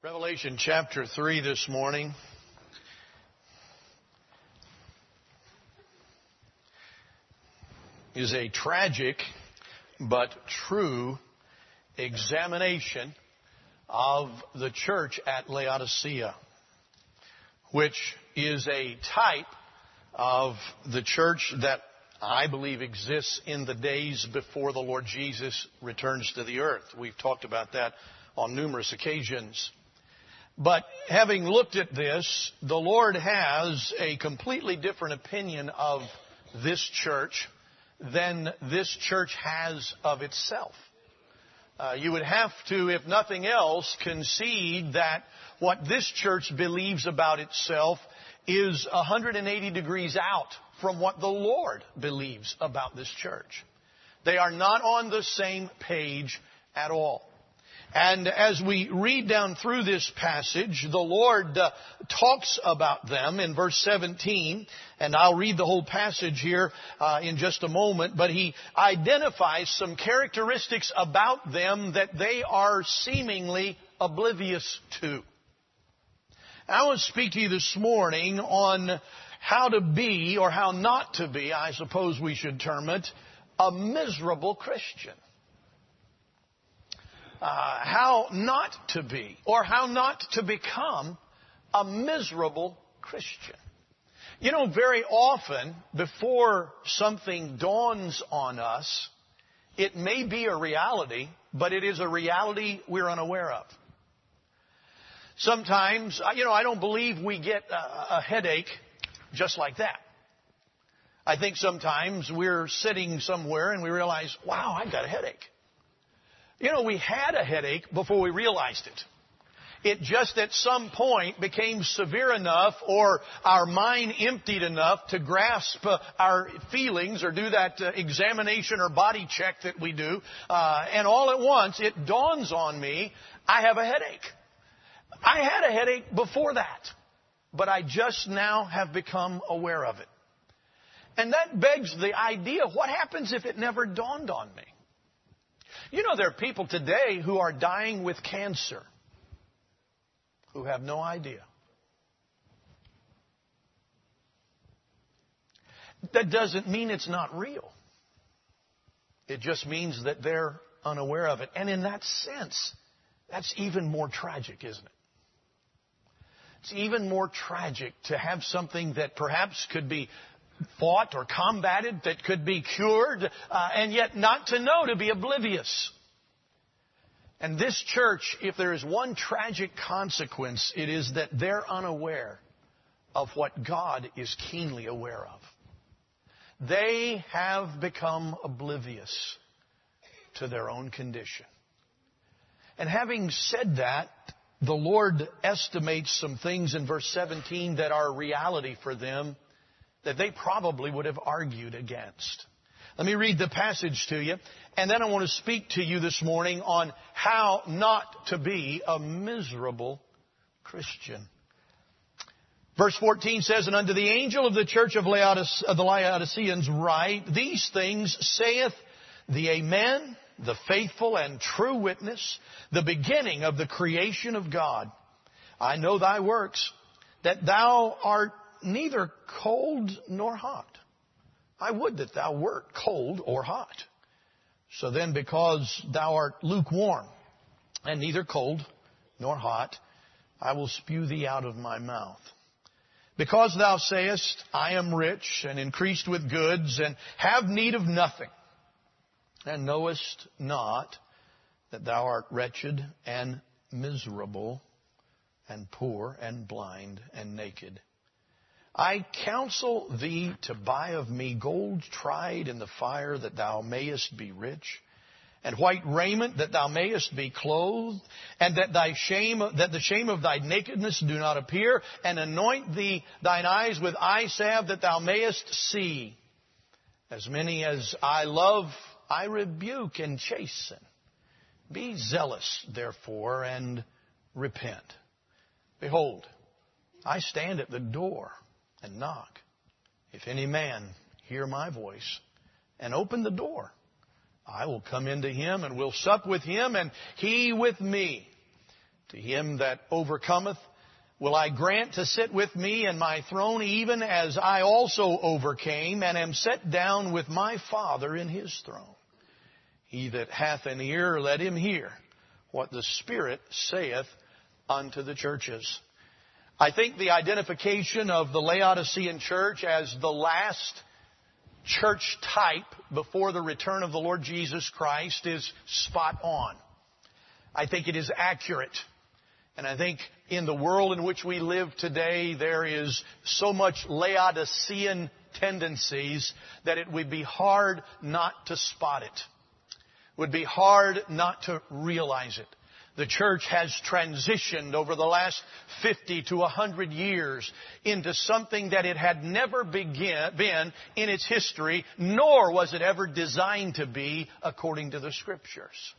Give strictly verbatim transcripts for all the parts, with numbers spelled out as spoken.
Revelation chapter three this morning. Is a tragic but true examination of the church at Laodicea, which is a type of the church that I believe exists in the days before the Lord Jesus returns to the earth. We've talked about that on numerous occasions. But having looked at this, the Lord has a completely different opinion of this church than this church has of itself. Uh, you would have to, if nothing else, concede that what this church believes about itself is one hundred eighty degrees out from what the Lord believes about this church. They are not on the same page at all. And as we read down through this passage, the Lord uh, talks about them in verse seventeen, and I'll read the whole passage here uh, in just a moment, but he identifies some characteristics about them that they are seemingly oblivious to. I want to speak to you this morning on how to be, or how not to be, I suppose we should term it, a miserable Christian. Uh, how not to be, or how not to become a miserable Christian. You know, very often, before something dawns on us, it may be a reality, but it is a reality we're unaware of. Sometimes, you know, I don't believe we get a, a headache just like that. I think sometimes we're sitting somewhere and we realize, wow, I've got a headache. You know, we had a headache before we realized it. It just at some point became severe enough, or our mind emptied enough to grasp uh, our feelings or do that uh, examination or body check that we do. Uh, and all at once, it dawns on me, I have a headache. I had a headache before that, but I just now have become aware of it. And that begs the idea, what happens if it never dawned on me? You know, there are people today who are dying with cancer who have no idea. That doesn't mean it's not real. It just means that they're unaware of it. And in that sense, that's even more tragic, isn't it? It's even more tragic to have something that perhaps could be fought or combated, that could be cured, uh, and yet not to know, to be oblivious. And this church, if there is one tragic consequence, it is that they're unaware of what God is keenly aware of. They have become oblivious to their own condition. And having said that, the Lord estimates some things in verse seventeen that are reality for them that they probably would have argued against. Let me read the passage to you, and then I want to speak to you this morning on how not to be a miserable Christian. Verse fourteen says, "And unto the angel of the church of Laodice- of the Laodiceans write, These things saith the Amen, the faithful and true witness, the beginning of the creation of God. I know thy works, that thou art neither cold nor hot. I would that thou wert cold or hot. So then, because thou art lukewarm, and neither cold nor hot, I will spew thee out of my mouth. Because thou sayest, I am rich, and increased with goods, and have need of nothing, and knowest not that thou art wretched and miserable, and poor, and blind, and naked. I counsel thee to buy of me gold tried in the fire, that thou mayest be rich, and white raiment, that thou mayest be clothed, and that thy shame, that the shame of thy nakedness do not appear, and anoint thee thine eyes with eye salve, that thou mayest see. As many as I love, I rebuke and chasten. Be zealous, therefore, and repent. Behold, I stand at the door and knock. If any man hear my voice and open the door, I will come into him and will sup with him and he with me. To him that overcometh will I grant to sit with me in my throne, even as I also overcame and am set down with my Father in his throne. He that hath an ear, let him hear what the Spirit saith unto the churches. I think the identification of the Laodicean church as the last church type before the return of the Lord Jesus Christ is spot on. I think it is accurate. And I think in the world in which we live today, there is so much Laodicean tendencies that it would be hard not to spot it. It would be hard not to realize it. The church has transitioned over the last fifty to one hundred years into something that it had never begin, been in its history, nor was it ever designed to be according to the Scriptures.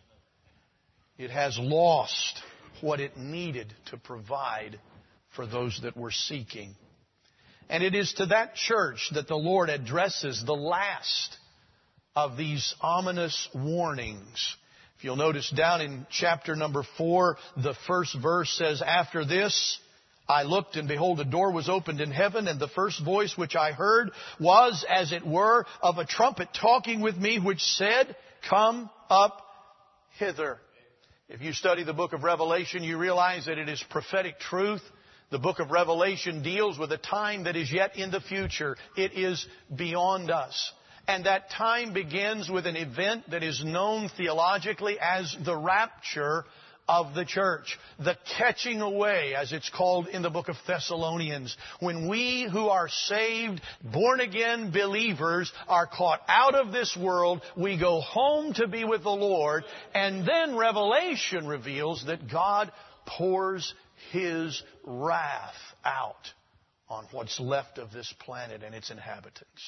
It has lost what it needed to provide for those that were seeking. And it is to that church that the Lord addresses the last of these ominous warnings. If you'll notice down in chapter number four, the first verse says, "After this I looked, and behold, a door was opened in heaven, and the first voice which I heard was, as it were, of a trumpet talking with me, which said, Come up hither." If you study the book of Revelation, you realize that it is prophetic truth. The book of Revelation deals with a time that is yet in the future. It is beyond us. And that time begins with an event that is known theologically as the rapture of the church. The catching away, as it's called in the book of Thessalonians. When we who are saved, born again believers are caught out of this world, we go home to be with the Lord, and then Revelation reveals that God pours His wrath out on what's left of this planet and its inhabitants.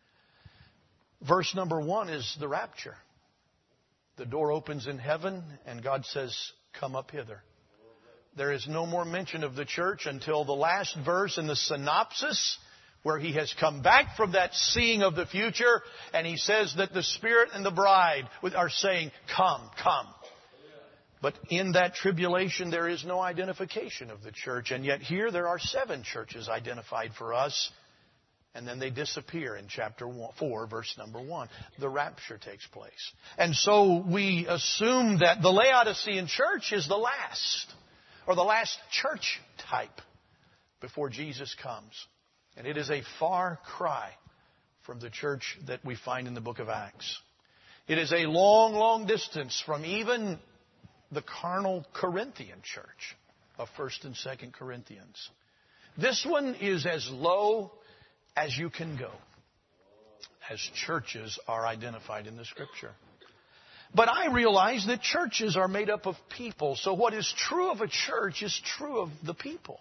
Verse number one is the rapture. The door opens in heaven and God says, "Come up hither." There is no more mention of the church until the last verse in the synopsis, where He has come back from that seeing of the future, and He says that the Spirit and the bride are saying, "Come, come." But in that tribulation, there is no identification of the church. And yet here there are seven churches identified for us. And then they disappear in chapter four, verse number one. The rapture takes place. And so we assume that the Laodicean church is the last, or the last church type before Jesus comes. And it is a far cry from the church that we find in the book of Acts. It is a long, long distance from even the carnal Corinthian church of First and Second Corinthians. This one is as low as you can go, as churches are identified in the Scripture. But I realize that churches are made up of people, so what is true of a church is true of the people.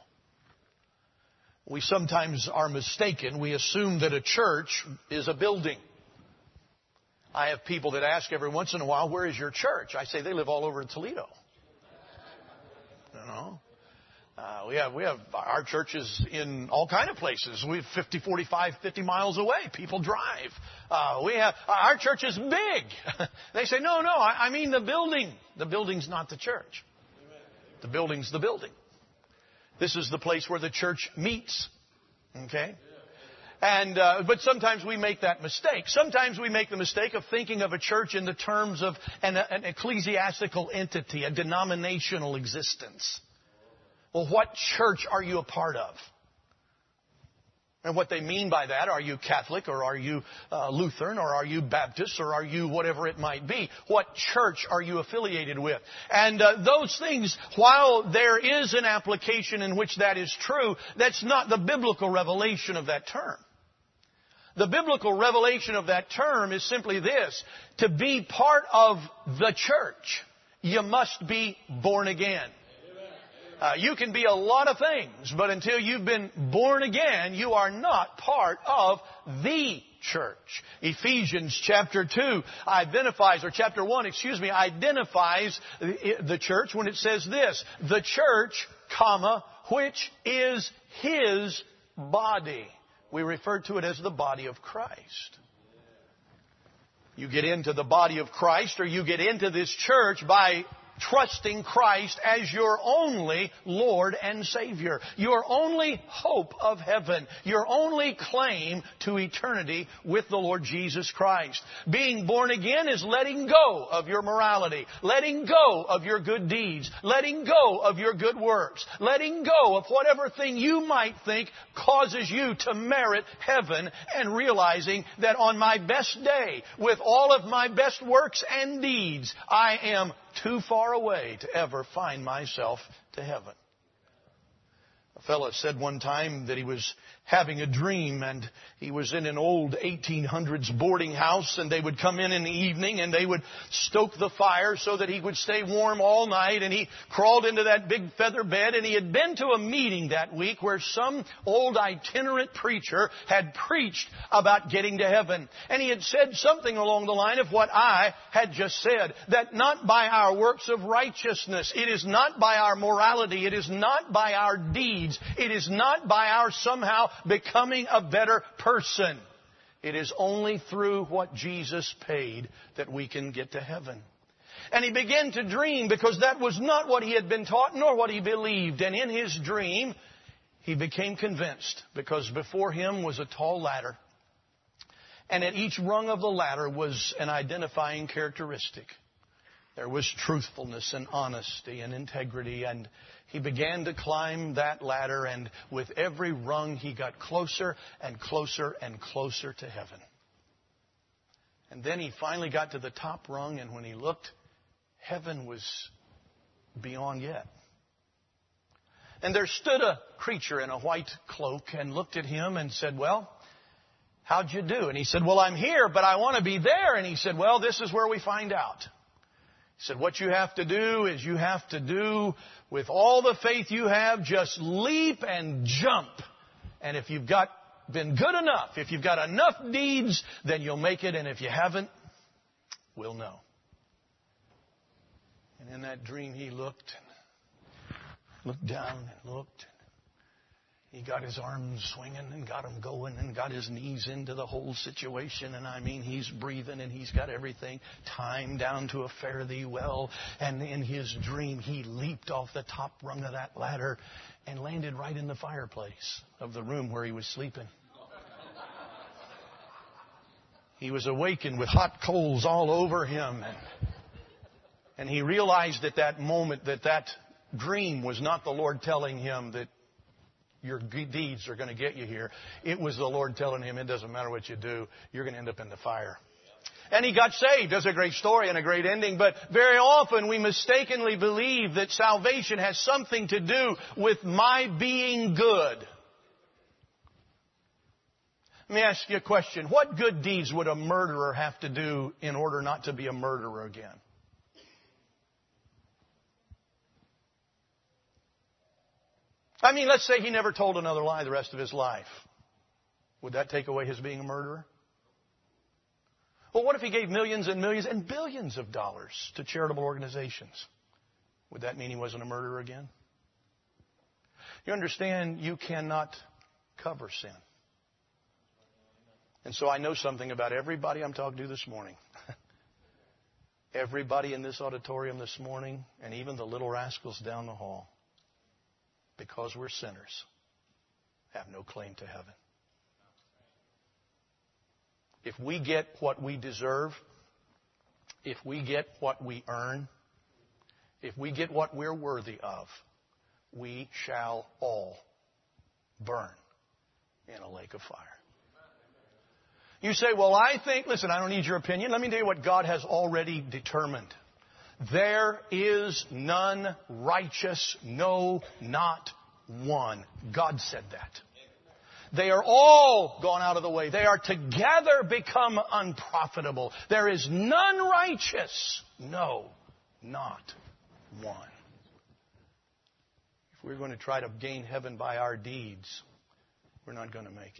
We sometimes are mistaken. We assume that a church is a building. I have people that ask every once in a while, "Where is your church?" I say, "They live all over Toledo." You know? Uh, we have we have our churches in all kind of places. We have fifty, forty-five, fifty miles away. People drive. Uh, we have our church is big. They say, "No, no, I, I mean the building. The building's not the church. The building's the building. This is the place where the church meets." Okay. And uh, but sometimes we make that mistake. Sometimes we make the mistake of thinking of a church in the terms of an, an ecclesiastical entity, a denominational existence. Well, what church are you a part of? And what they mean by that, are you Catholic, or are you uh, Lutheran, or are you Baptist, or are you whatever it might be? What church are you affiliated with? And uh, those things, while there is an application in which that is true, that's not the biblical revelation of that term. The biblical revelation of that term is simply this: to be part of the church, you must be born again. Uh, you can be a lot of things, but until you've been born again, you are not part of the church. Ephesians chapter two identifies, or chapter one, excuse me, identifies the church when it says this: the church, comma, which is His body. We refer to it as the body of Christ. You get into the body of Christ, or you get into this church by trusting Christ as your only Lord and Savior, your only hope of heaven, your only claim to eternity with the Lord Jesus Christ. Being born again is letting go of your morality, letting go of your good deeds, letting go of your good works, letting go of whatever thing you might think causes you to merit heaven, and realizing that on my best day, with all of my best works and deeds, I am too far away to ever find myself to heaven. A fellow said one time that he was having a dream, and he was in an old eighteen hundreds boarding house, and they would come in in the evening and they would stoke the fire so that he would stay warm all night, and he crawled into that big feather bed, and he had been to a meeting that week where some old itinerant preacher had preached about getting to heaven, and he had said something along the line of what I had just said, that not by our works of righteousness, it is not by our morality, it is not by our deeds, it is not by our somehow becoming a better person. It is only through what Jesus paid that we can get to heaven. And he began to dream, because that was not what he had been taught nor what he believed. And in his dream, he became convinced, because before him was a tall ladder. And at each rung of the ladder was an identifying characteristic. There was truthfulness and honesty and integrity, and he began to climb that ladder, and with every rung he got closer and closer and closer to heaven. And then he finally got to the top rung, and when he looked, heaven was beyond yet. And there stood a creature in a white cloak and looked at him and said, "Well, how'd you do?" And he said, "Well, I'm here, but I want to be there." And he said, "Well, this is where we find out." He said, "What you have to do is you have to do, with all the faith you have, just leap and jump. And if you've got been good enough, if you've got enough deeds, then you'll make it. And if you haven't, we'll know." And in that dream, he looked and looked down and looked. He got his arms swinging and got them going and got his knees into the whole situation. And I mean, he's breathing and he's got everything timed down to a fare thee well. And in his dream, he leaped off the top rung of that ladder and landed right in the fireplace of the room where he was sleeping. He was awakened with hot coals all over him. And, and he realized at that moment that that dream was not the Lord telling him that your deeds are going to get you here. It was the Lord telling him, it doesn't matter what you do, you're going to end up in the fire. And he got saved. That's a great story and a great ending. But very often we mistakenly believe that salvation has something to do with my being good. Let me ask you a question. What good deeds would a murderer have to do in order not to be a murderer again? I mean, let's say he never told another lie the rest of his life. Would that take away his being a murderer? Well, what if he gave millions and millions and billions of dollars to charitable organizations? Would that mean he wasn't a murderer again? You understand, you cannot cover sin. And so I know something about everybody I'm talking to this morning. Everybody in this auditorium this morning, and even the little rascals down the hall, because we're sinners, have no claim to heaven. If we get what we deserve, if we get what we earn, if we get what we're worthy of, we shall all burn in a lake of fire. You say, "Well, I think," listen, I don't need your opinion. Let me tell you what God has already determined. There is none righteous, no, not one. God said that. They are all gone out of the way. They are together become unprofitable. There is none righteous, no, not one. If we're going to try to gain heaven by our deeds, we're not going to make it.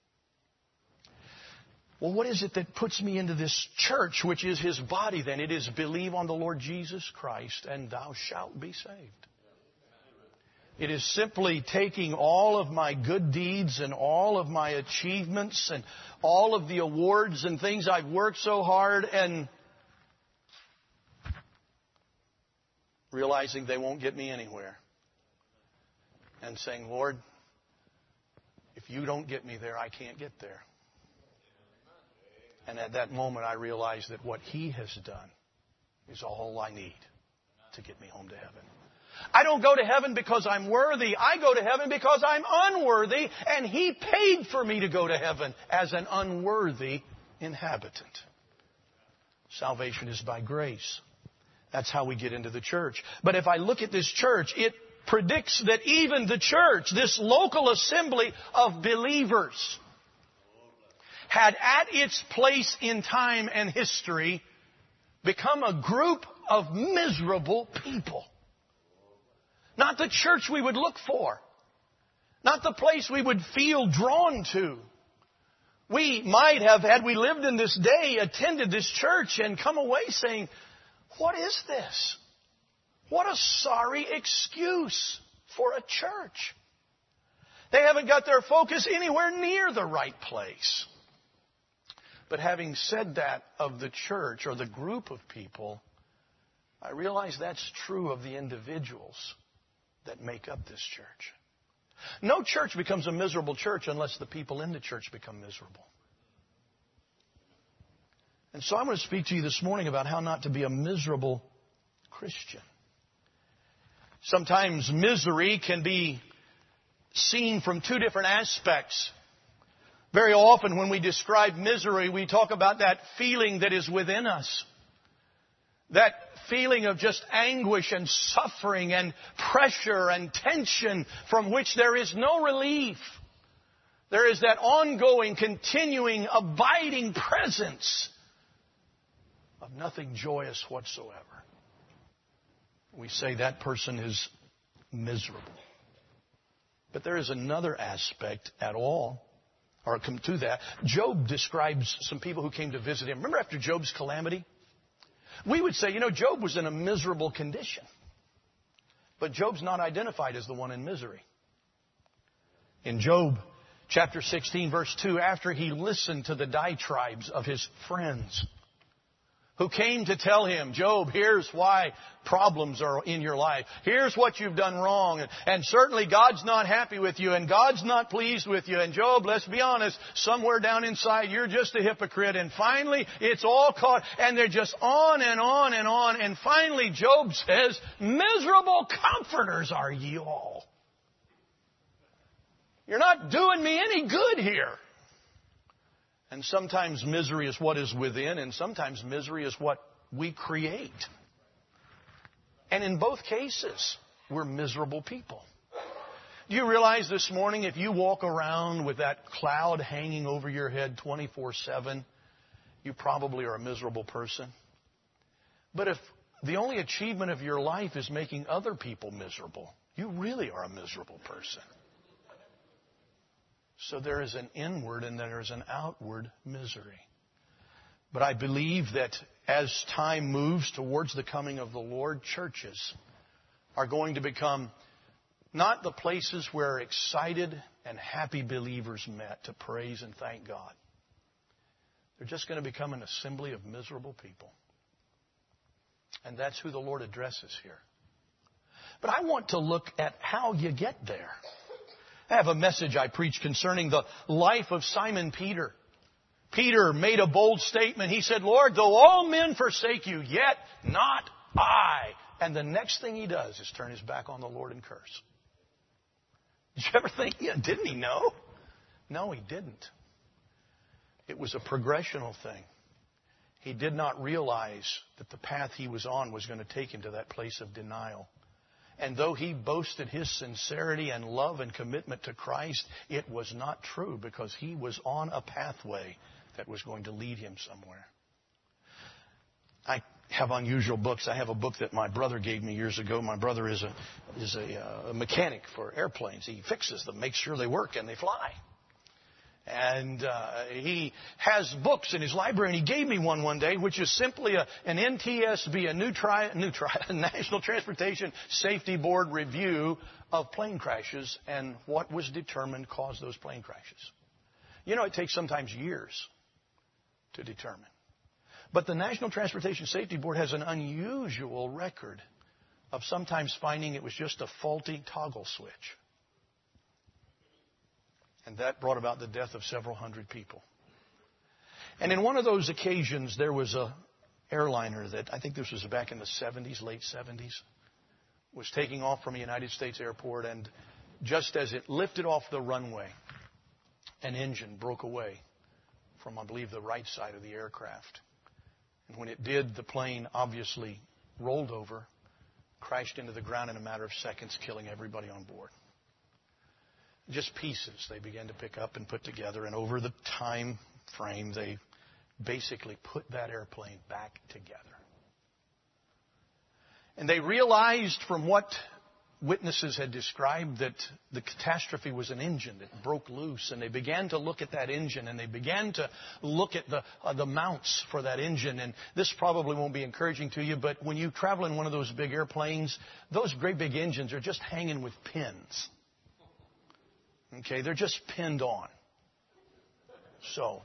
Well, what is it that puts me into this church, which is His body then? It is believe on the Lord Jesus Christ, and thou shalt be saved. It is simply taking all of my good deeds and all of my achievements and all of the awards and things I've worked so hard and realizing they won't get me anywhere, and saying, Lord, if you don't get me there, I can't get there. And at that moment, I realized that what He has done is all I need to get me home to heaven. I don't go to heaven because I'm worthy. I go to heaven because I'm unworthy, and He paid for me to go to heaven as an unworthy inhabitant. Salvation is by grace. That's how we get into the church. But if I look at this church, it predicts that even the church, this local assembly of believers, had at its place in time and history become a group of miserable people. Not the church we would look for. Not the place we would feel drawn to. We might have, had we lived in this day, attended this church and come away saying, what is this? What a sorry excuse for a church. They haven't got their focus anywhere near the right place. But having said that of the church or the group of people, I realize that's true of the individuals that make up this church. No church becomes a miserable church unless the people in the church become miserable. And so I'm going to speak to you this morning about how not to be a miserable Christian. Sometimes misery can be seen from two different aspects. Very often when we describe misery, we talk about that feeling that is within us. That feeling of just anguish and suffering and pressure and tension from which there is no relief. There is that ongoing, continuing, abiding presence of nothing joyous whatsoever. We say that person is miserable. But there is another aspect at all, or come to that. Job describes some people who came to visit him. Remember after Job's calamity? We would say, you know, Job was in a miserable condition. But Job's not identified as the one in misery. In Job chapter sixteen, verse two, after he listened to the diatribes of his friends who came to tell him, Job, here's why problems are in your life. Here's what you've done wrong. And, and certainly God's not happy with you and God's not pleased with you. And Job, let's be honest, somewhere down inside you're just a hypocrite. And finally it's all caught. And they're just on and on and on. And finally Job says, miserable comforters are ye all. You're not doing me any good here. And sometimes misery is what is within, and sometimes misery is what we create. And in both cases, we're miserable people. Do you realize this morning if you walk around with that cloud hanging over your head twenty-four seven, you probably are a miserable person? But if the only achievement of your life is making other people miserable, you really are a miserable person. So there is an inward and there is an outward misery. But I believe that as time moves towards the coming of the Lord, churches are going to become not the places where excited and happy believers met to praise and thank God. They're just going to become an assembly of miserable people. And that's who the Lord addresses here. But I want to look at how you get there. I have a message I preach concerning the life of Simon Peter. Peter made a bold statement. He said, Lord, though all men forsake you, yet not I. And the next thing he does is turn his back on the Lord and curse. Did you ever think, yeah, didn't he know? No, he didn't. It was a progressional thing. He did not realize that the path he was on was going to take him to that place of denial. And though he boasted his sincerity and love and commitment to Christ, it was not true because he was on a pathway that was going to lead him somewhere. I have unusual books. I have a book that my brother gave me years ago. My brother is a is a, uh, a mechanic for airplanes. He fixes them, makes sure they work and they fly. And uh, he has books in his library, and he gave me one one day, which is simply a, an N T S B, a new tri, new tri, National Transportation Safety Board review of plane crashes and what was determined caused those plane crashes. You know, it takes sometimes years to determine. But the National Transportation Safety Board has an unusual record of sometimes finding it was just a faulty toggle switch. And that brought about the death of several hundred people. And in one of those occasions, there was a airliner that, I think this was back in the seventies, late seventies, was taking off from a United States airport, and just as it lifted off the runway, an engine broke away from, I believe, the right side of the aircraft. And when it did, the plane obviously rolled over, crashed into the ground in a matter of seconds, killing everybody on board. Just pieces they began to pick up and put together, and over the time frame, they basically put that airplane back together. And they realized from what witnesses had described that the catastrophe was an engine that broke loose, and they began to look at that engine, and they began to look at the uh, the mounts for that engine. And this probably won't be encouraging to you, but when you travel in one of those big airplanes, those great big engines are just hanging with pins. Okay, they're just pinned on. So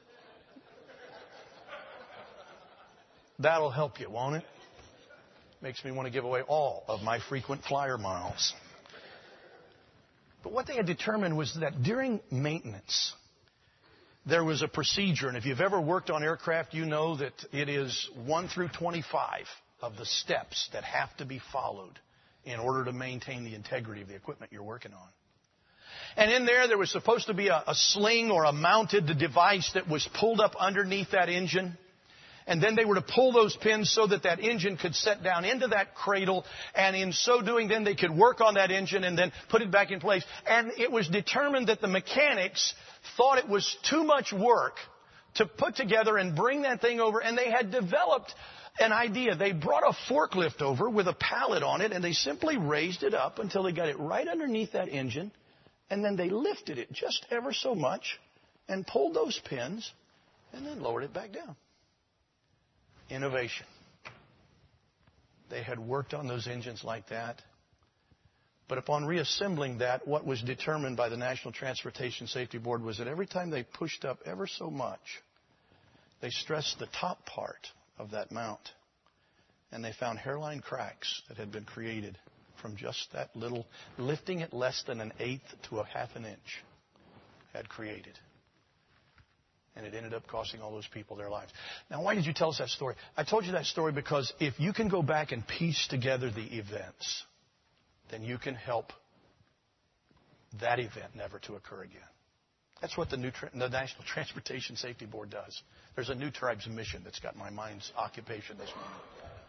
that'll help you, won't it? Makes me want to give away all of my frequent flyer miles. But what they had determined was that during maintenance, there was a procedure. And if you've ever worked on aircraft, you know that it is one through twenty-five of the steps that have to be followed in order to maintain the integrity of the equipment you're working on. And in there, there was supposed to be a, a sling or a mounted device that was pulled up underneath that engine. And then they were to pull those pins so that that engine could set down into that cradle. And in so doing, then they could work on that engine and then put it back in place. And it was determined that the mechanics thought it was too much work to put together and bring that thing over. And they had developed an idea. They brought a forklift over with a pallet on it, and they simply raised it up until they got it right underneath that engine. And then they lifted it just ever so much and pulled those pins and then lowered it back down. Innovation. They had worked on those engines like that. But upon reassembling that, what was determined by the National Transportation Safety Board was that every time they pushed up ever so much, they stressed the top part of that mount. And they found hairline cracks that had been created from just that little, lifting it less than an eighth to a half an inch had created. And it ended up costing all those people their lives. Now, why did you tell us that story? I told you that story because if you can go back and piece together the events, then you can help that event never to occur again. That's what the, new tra- the National Transportation Safety Board does. There's a New Tribes mission that's got my mind's occupation this morning.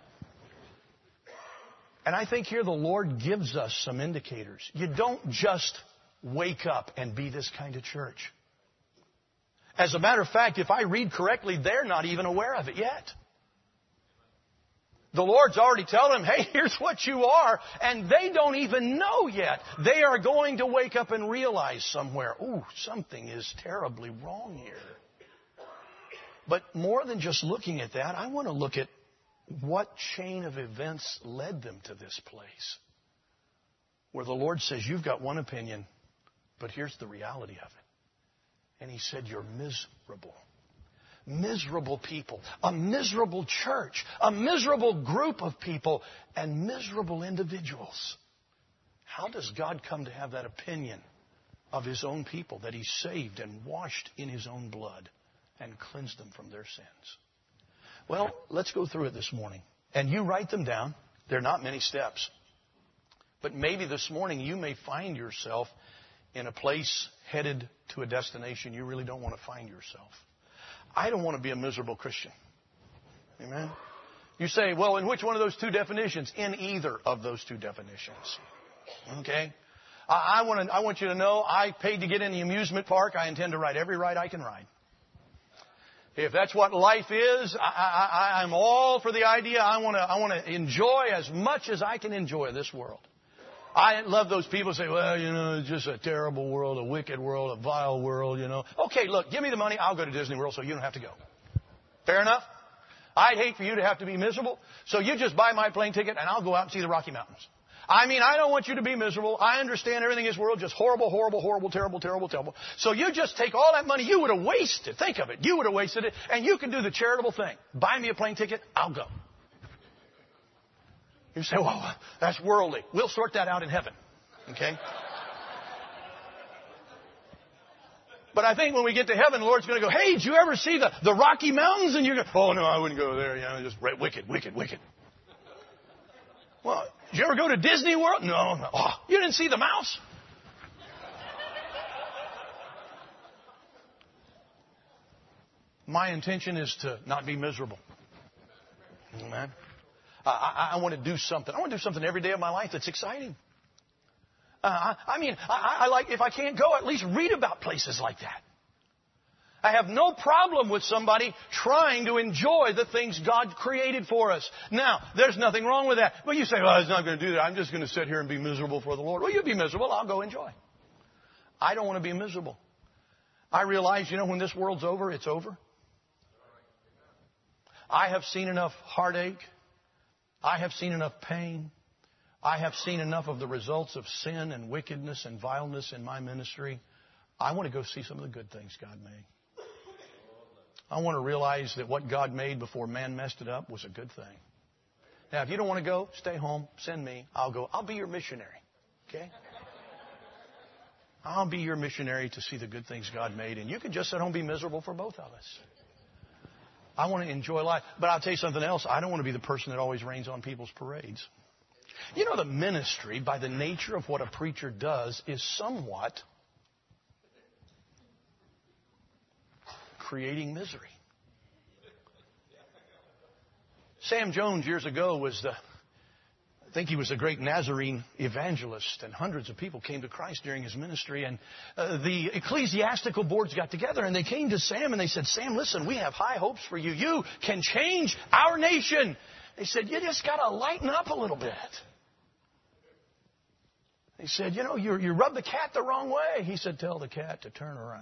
And I think here the Lord gives us some indicators. You don't just wake up and be this kind of church. As a matter of fact, if I read correctly, they're not even aware of it yet. The Lord's already telling them, hey, here's what you are. And they don't even know yet. They are going to wake up and realize somewhere, ooh, something is terribly wrong here. But more than just looking at that, I want to look at what chain of events led them to this place. Where the Lord says, you've got one opinion, but here's the reality of it. And He said, you're miserable. Miserable people. A miserable church. A miserable group of people. And miserable individuals. How does God come to have that opinion of His own people that He saved and washed in His own blood and cleansed them from their sins? Well, let's go through it this morning. And you write them down. They're not many steps. But maybe this morning you may find yourself in a place headed to a destination you really don't want to find yourself. I don't want to be a miserable Christian. Amen? You say, well, in which one of those two definitions? In either of those two definitions. Okay? I, I, want to, I want you to know I paid to get in the amusement park. I intend to ride every ride I can ride. If that's what life is, I, I, I'm all for the idea. I want to I want to enjoy as much as I can enjoy this world. I love those people who say, well, you know, it's just a terrible world, a wicked world, a vile world, you know. Okay, look, give me the money. I'll go to Disney World so you don't have to go. Fair enough? I'd hate for you to have to be miserable. So you just buy my plane ticket and I'll go out and see the Rocky Mountains. I mean, I don't want you to be miserable. I understand everything in this world just horrible, horrible, horrible, terrible, terrible, terrible. So you just take all that money you would have wasted. Think of it. You would have wasted it. And you can do the charitable thing. Buy me a plane ticket. I'll go. You say, well, that's worldly. We'll sort that out in heaven. Okay? But I think when we get to heaven, the Lord's going to go, hey, did you ever see the, the Rocky Mountains? And you're going, oh, no, I wouldn't go there. You know, just right, wicked, wicked, wicked. Well, did you ever go to Disney World? No. no. Oh, you didn't see the mouse? My intention is to not be miserable. Amen. I, I, I want to do something. I want to do something every day of my life that's exciting. Uh, I, I mean, I, I like, if I can't go, at least read about places like that. I have no problem with somebody trying to enjoy the things God created for us. Now, there's nothing wrong with that. But you say, well, I was not going to do that. I'm just going to sit here and be miserable for the Lord. Well, you be miserable. I'll go enjoy. I don't want to be miserable. I realize, you know, when this world's over, it's over. I have seen enough heartache. I have seen enough pain. I have seen enough of the results of sin and wickedness and vileness in my ministry. I want to go see some of the good things God made. I want to realize that what God made before man messed it up was a good thing. Now, if you don't want to go, stay home. Send me. I'll go. I'll be your missionary. Okay? I'll be your missionary to see the good things God made. And you can just sit home and be miserable for both of us. I want to enjoy life. But I'll tell you something else. I don't want to be the person that always rains on people's parades. You know, the ministry, by the nature of what a preacher does, is somewhat creating misery. Sam Jones years ago was the, I think he was a great Nazarene evangelist, and hundreds of people came to Christ during his ministry. And uh, the ecclesiastical boards got together and they came to Sam and they said, Sam, listen, we have high hopes for you. You can change our nation. They said, you just got to lighten up a little bit. They said, you know, you you rub the cat the wrong way. He said, tell the cat to turn around.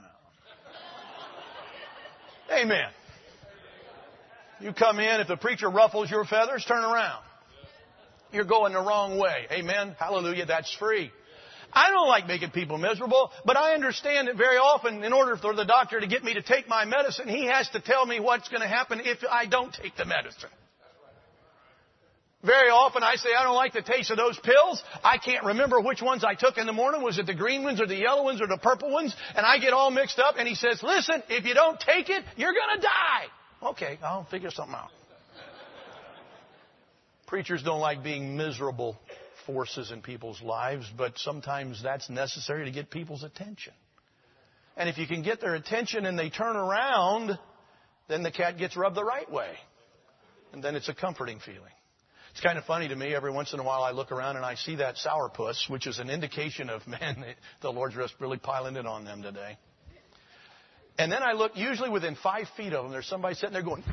Amen. You come in, if the preacher ruffles your feathers, turn around. You're going the wrong way. Amen. Hallelujah. That's free. I don't like making people miserable, but I understand that very often, in order for the doctor to get me to take my medicine, he has to tell me what's going to happen if I don't take the medicine. Very often I say, I don't like the taste of those pills. I can't remember which ones I took in the morning. Was it the green ones or the yellow ones or the purple ones? And I get all mixed up. And he says, listen, if you don't take it, you're going to die. Okay, I'll figure something out. Preachers don't like being miserable forces in people's lives, but sometimes that's necessary to get people's attention. And if you can get their attention and they turn around, then the cat gets rubbed the right way. And then it's a comforting feeling. It's kind of funny to me. Every once in a while I look around and I see that sourpuss, which is an indication of, man, the Lord's just really piling it on them today. And then I look, usually within five feet of them, there's somebody sitting there going,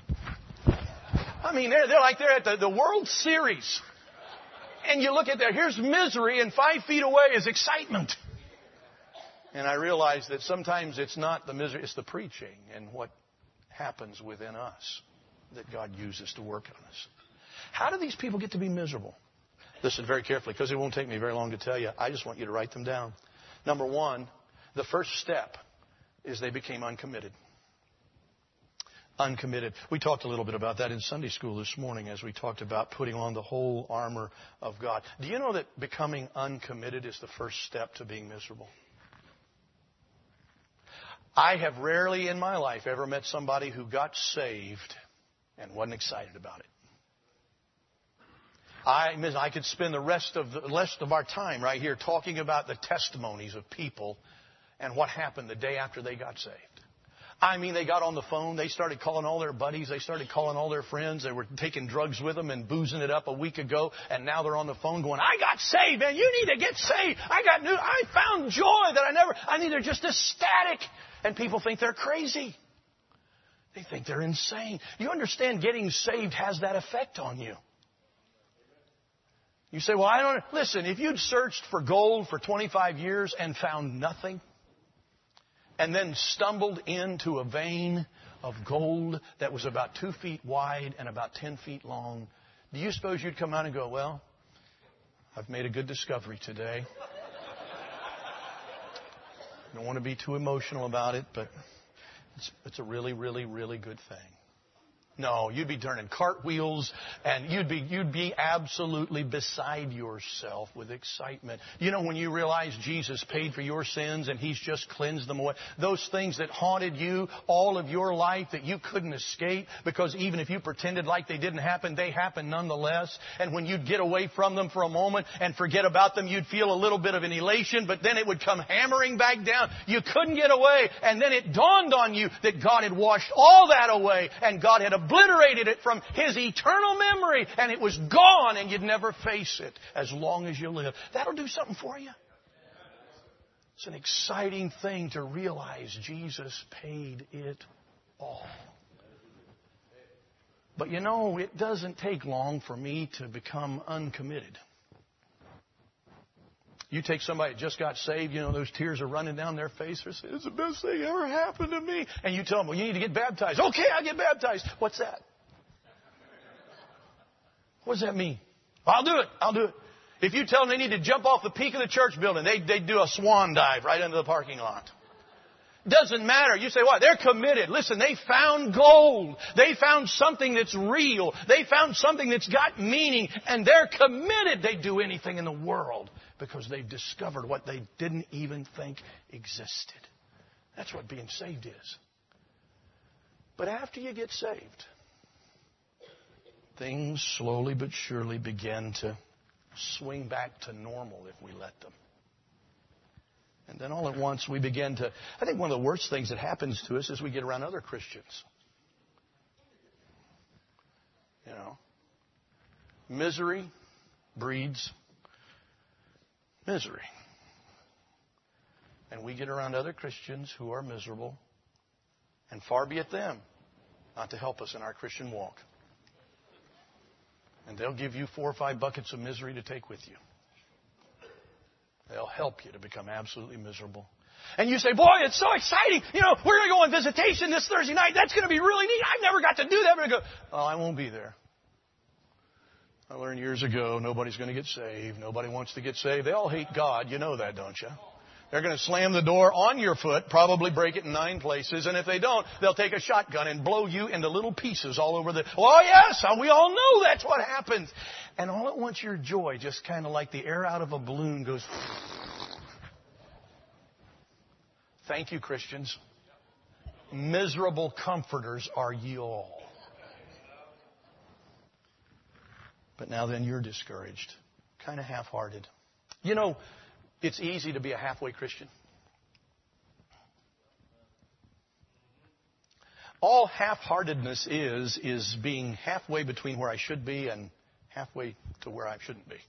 I mean, they're, they're like they're at the, the World Series. And you look at that, here's misery, and five feet away is excitement. And I realize that sometimes it's not the misery, it's the preaching and what happens within us that God uses to work on us. How do these people get to be miserable? Listen very carefully, because it won't take me very long to tell you. I just want you to write them down. Number one, the first step is they became uncommitted. Uncommitted. We talked a little bit about that in Sunday school this morning as we talked about putting on the whole armor of God. Do you know that becoming uncommitted is the first step to being miserable? I have rarely in my life ever met somebody who got saved and wasn't excited about it. I, I could spend the rest of the rest of our time right here talking about the testimonies of people and what happened the day after they got saved. I mean, they got on the phone. They started calling all their buddies. They started calling all their friends. They were taking drugs with them and boozing it up a week ago. And now they're on the phone going, I got saved, man. You need to get saved. I got new. I found joy that I never. I mean, they're just ecstatic. And people think they're crazy. They think they're insane. You understand getting saved has that effect on you. You say, well, I don't. Listen, if you'd searched for gold for twenty-five years and found nothing, and then stumbled into a vein of gold that was about two feet wide and about ten feet long, do you suppose you'd come out and go, well, I've made a good discovery today. I don't want to be too emotional about it, but it's, it's a really, really, really good thing. No, you'd be turning cartwheels, and you'd be you'd be absolutely beside yourself with excitement. You know, when you realize Jesus paid for your sins and He's just cleansed them away, those things that haunted you all of your life that you couldn't escape, because even if you pretended like they didn't happen, they happened nonetheless. And when you'd get away from them for a moment and forget about them, you'd feel a little bit of an elation, but then it would come hammering back down. You couldn't get away, and then it dawned on you that God had washed all that away, and God had obliterated it from His eternal memory, and it was gone, and you'd never face it as long as you live. That'll do something for you. It's an exciting thing to realize Jesus paid it all. But you know, it doesn't take long for me to become uncommitted. You take somebody that just got saved, you know, those tears are running down their face. They're saying, it's the best thing ever happened to me. And you tell them, well, you need to get baptized. Okay, I'll get baptized. What's that? What does that mean? I'll do it. I'll do it. If you tell them they need to jump off the peak of the church building, they, they do a swan dive right into the parking lot. Doesn't matter. You say, what? They're committed. Listen, they found gold. They found something that's real. They found something that's got meaning. And they're committed. They'd do anything in the world because they've discovered what they didn't even think existed. That's what being saved is. But after you get saved, things slowly but surely begin to swing back to normal if we let them. And then all at once we begin to, I think one of the worst things that happens to us is we get around other Christians. You know, misery breeds misery. And we get around other Christians who are miserable, and far be it them not to help us in our Christian walk. And they'll give you four or five buckets of misery to take with you. They'll help you to become absolutely miserable. And you say, boy, it's so exciting. You know, we're going to go on visitation this Thursday night. That's going to be really neat. I've never got to do that. I'm going to go, oh, I won't be there. I learned years ago, nobody's going to get saved. Nobody wants to get saved. They all hate God. You know that, don't you? They're going to slam the door on your foot, probably break it in nine places. And if they don't, they'll take a shotgun and blow you into little pieces all over the... Oh, yes, we all know that's what happens. And all at once your joy, just kind of like the air out of a balloon, goes... Thank you, Christians. Miserable comforters are ye all. But now then you're discouraged, kind of half-hearted. You know, it's easy to be a halfway Christian. All half-heartedness is, is being halfway between where I should be and halfway to where I shouldn't be.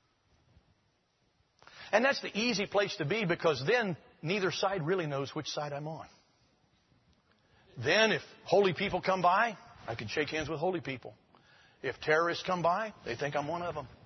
And that's the easy place to be, because then neither side really knows which side I'm on. Then if holy people come by, I can shake hands with holy people. If terrorists come by, they think I'm one of them.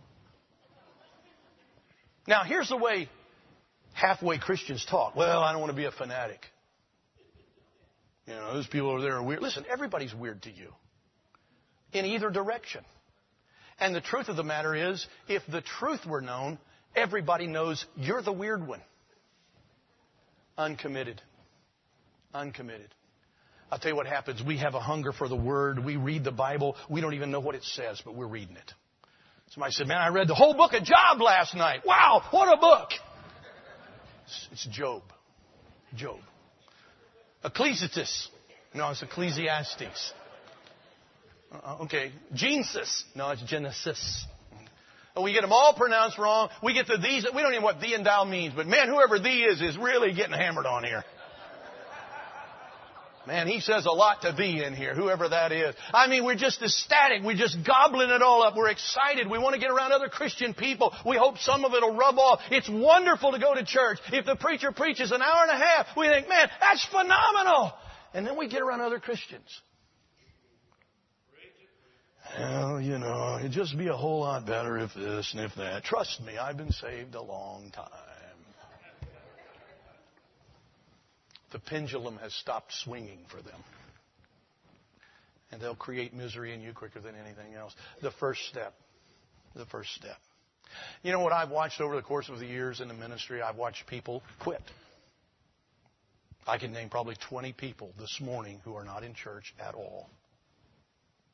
Now, here's the way halfway Christians talk. Well, I don't want to be a fanatic. You know, those people over there are weird. Listen, everybody's weird to you in either direction. And the truth of the matter is, if the truth were known, everybody knows you're the weird one. Uncommitted. Uncommitted. I'll tell you what happens. We have a hunger for the Word. We read the Bible. We don't even know what it says, but we're reading it. Somebody said, man, I read the whole book of Job last night. Wow, what a book. It's Job. Job. Ecclesiastes. No, it's Ecclesiastes. Uh, okay. Genesis. No, it's Genesis. We get them all pronounced wrong. We get the these. We don't even know what thee and thou means. But man, whoever thee is, is really getting hammered on here. Man, he says a lot to thee in here, whoever that is. I mean, we're just ecstatic. We're just gobbling it all up. We're excited. We want to get around other Christian people. We hope some of it will rub off. It's wonderful to go to church. If the preacher preaches an hour and a half, we think, man, that's phenomenal. And then we get around other Christians. Well, you know, it'd just be a whole lot better if this and if that. Trust me, I've been saved a long time. The pendulum has stopped swinging for them. And they'll create misery in you quicker than anything else. The first step. The first step. You know what I've watched over the course of the years in the ministry? I've watched people quit. I can name probably twenty people this morning who are not in church at all.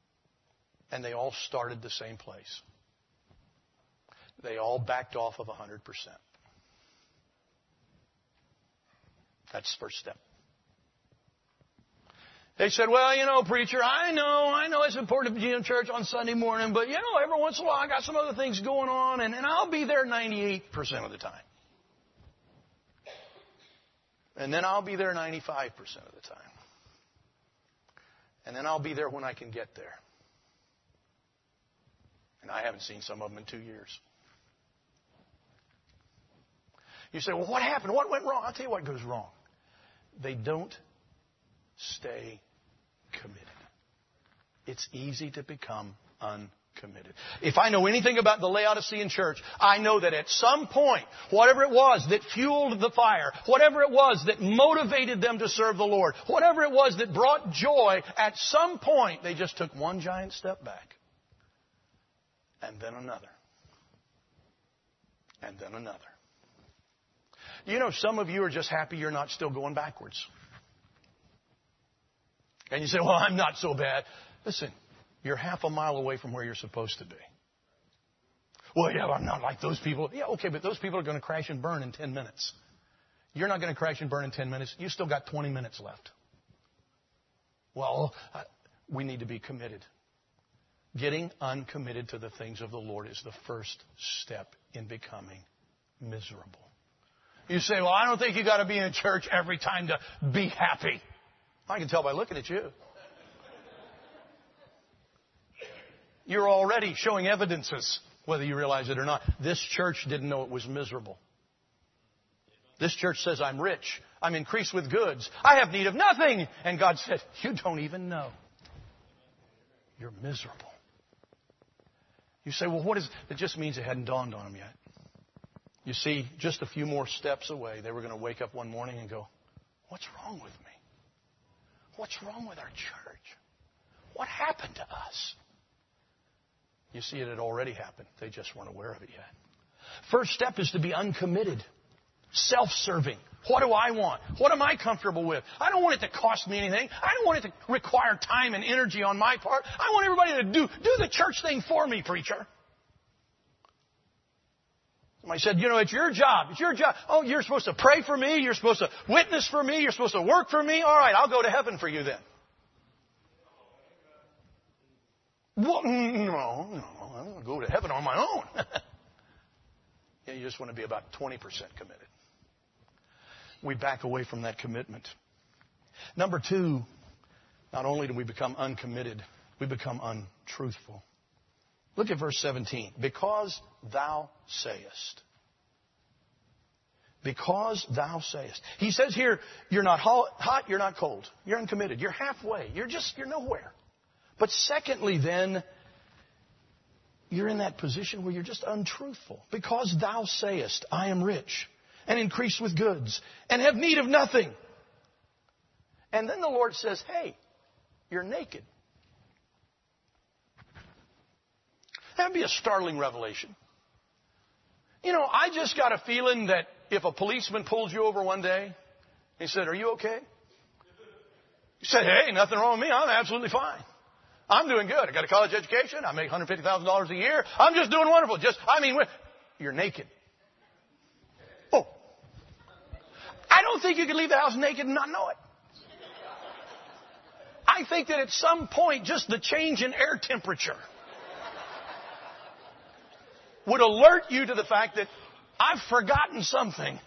And they all started the same place. They all backed off of one hundred percent. That's the first step. They said, well, you know, preacher, I know, I know it's important to be in church on Sunday morning, but, you know, every once in a while I got some other things going on, and, and I'll be there ninety-eight percent of the time. And then I'll be there ninety-five percent of the time. And then I'll be there when I can get there. And I haven't seen some of them in two years. You say, well, what happened? What went wrong? I'll tell you what goes wrong. They don't stay committed. It's easy to become uncommitted. If I know anything about the Laodicean church, I know that at some point, whatever it was that fueled the fire, whatever it was that motivated them to serve the Lord, whatever it was that brought joy, at some point they just took one giant step back. And then another. And then another. You know, some of you are just happy you're not still going backwards. And you say, well, I'm not so bad. Listen, you're half a mile away from where you're supposed to be. Well, yeah, I'm not like those people. Yeah, okay, but those people are going to crash and burn in ten minutes. You're not going to crash and burn in ten minutes. You still got twenty minutes left. Well, uh, we need to be committed. Getting uncommitted to the things of the Lord is the first step in becoming miserable. You say, well, I don't think you got to be in church every time to be happy. I can tell by looking at you. You're already showing evidences, whether you realize it or not. This church didn't know it was miserable. This church says, I'm rich. I'm increased with goods. I have need of nothing. And God said, you don't even know. You're miserable. You say, well, what is it? It just means it hadn't dawned on them yet. You see, just a few more steps away, they were going to wake up one morning and go, what's wrong with me? What's wrong with our church? What happened to us? You see, it had already happened. They just weren't aware of it yet. First step is to be uncommitted, self-serving. What do I want? What am I comfortable with? I don't want it to cost me anything. I don't want it to require time and energy on my part. I want everybody to do, do the church thing for me, preacher. Somebody said, you know, it's your job. It's your job. Oh, you're supposed to pray for me. You're supposed to witness for me. You're supposed to work for me. All right, I'll go to heaven for you then. Well, no, no, I don't go to heaven on my own. Yeah, you just want to be about twenty percent committed. We back away from that commitment. Number two, not only do we become uncommitted, we become untruthful. Look at verse seventeen. Because thou sayest. Because thou sayest. He says here, you're not hot, you're not cold. You're uncommitted. You're halfway. You're just, you're nowhere. But secondly then, you're in that position where you're just untruthful. Because thou sayest, I am rich and increased with goods and have need of nothing. And then the Lord says, hey, you're naked. That would be a startling revelation. You know, I just got a feeling that if a policeman pulled you over one day, he said, are you okay? You said, hey, nothing wrong with me. I'm absolutely fine. I'm doing good. I got a college education. I make one hundred fifty thousand dollars a year. I'm just doing wonderful. Just, I mean, you're naked. Oh. I don't think you can leave the house naked and not know it. I think that at some point, just the change in air temperature would alert you to the fact that I've forgotten something.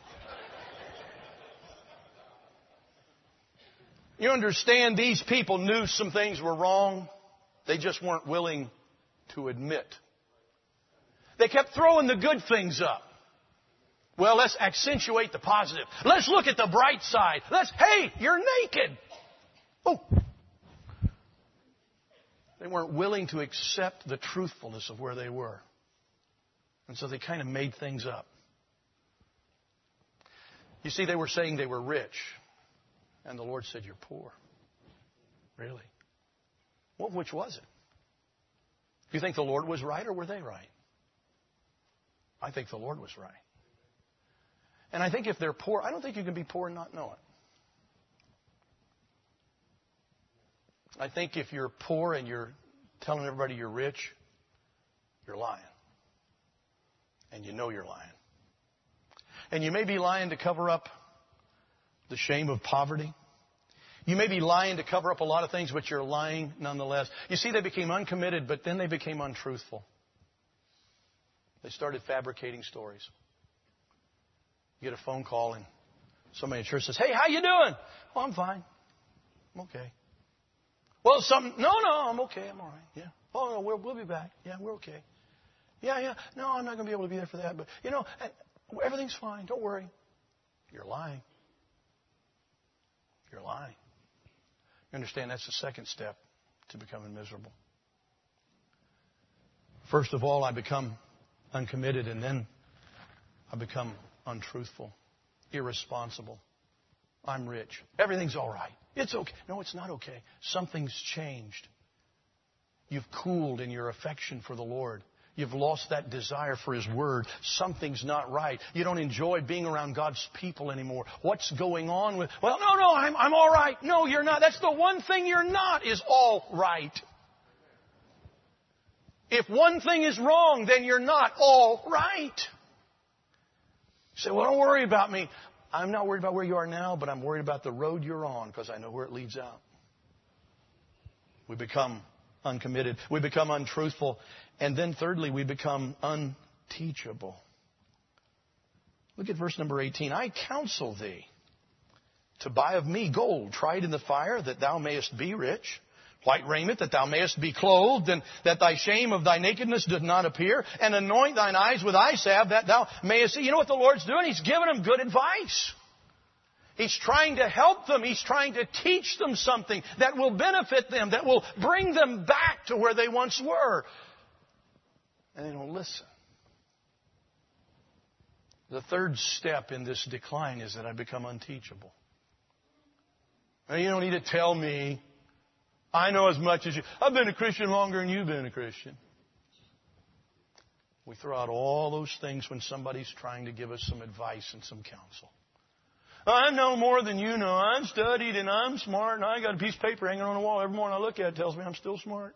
You understand, these people knew some things were wrong. They just weren't willing to admit. They kept throwing the good things up. Well, let's accentuate the positive. Let's look at the bright side. Let's, hey, you're naked. Oh. They weren't willing to accept the truthfulness of where they were. And so they kind of made things up. You see, they were saying they were rich. And the Lord said, you're poor. Really? Well, which was it? Do you think the Lord was right or were they right? I think the Lord was right. And I think if they're poor, I don't think you can be poor and not know it. I think if you're poor and you're telling everybody you're rich, you're lying. And you know you're lying. And you may be lying to cover up the shame of poverty. You may be lying to cover up a lot of things, but you're lying nonetheless. You see, they became uncommitted, but then they became untruthful. They started fabricating stories. You get a phone call and somebody in church says, "Hey, how you doing?" "Oh, I'm fine. I'm okay." "Well, something." "No, no, I'm okay. I'm all right. Yeah." "Oh, no, we'll, we'll be back. Yeah, we're okay." "Yeah, yeah. No, I'm not going to be able to be there for that. But, you know, everything's fine. Don't worry." You're lying. You're lying. You understand that's the second step to becoming miserable. First of all, I become uncommitted, and then I become untruthful, irresponsible. I'm rich. Everything's all right. It's okay. No, it's not okay. Something's changed. You've cooled in your affection for the Lord. You've lost that desire for His Word. Something's not right. You don't enjoy being around God's people anymore. What's going on with... Well, no, no, I'm, I'm all right. No, you're not. That's the one thing you're not, is all right. If one thing is wrong, then you're not all right. You say, "Well, don't worry about me." I'm not worried about where you are now, but I'm worried about the road you're on because I know where it leads out. We become uncommitted. We become untruthful. And then thirdly, we become unteachable. Look at verse number eighteen. "I counsel thee to buy of me gold tried in the fire, that thou mayest be rich, white raiment, that thou mayest be clothed, and that thy shame of thy nakedness doth not appear, and anoint thine eyes with eye salve, that thou mayest see." You know what the Lord's doing? He's giving them good advice. He's trying to help them. He's trying to teach them something that will benefit them, that will bring them back to where they once were. And they don't listen. The third step in this decline is that I become unteachable. Now, you don't need to tell me. I know as much as you. I've been a Christian longer than you've been a Christian. We throw out all those things when somebody's trying to give us some advice and some counsel. "I know more than you know. I'm studied and I'm smart, and I got a piece of paper hanging on the wall every morning I look at it tells me I'm still smart.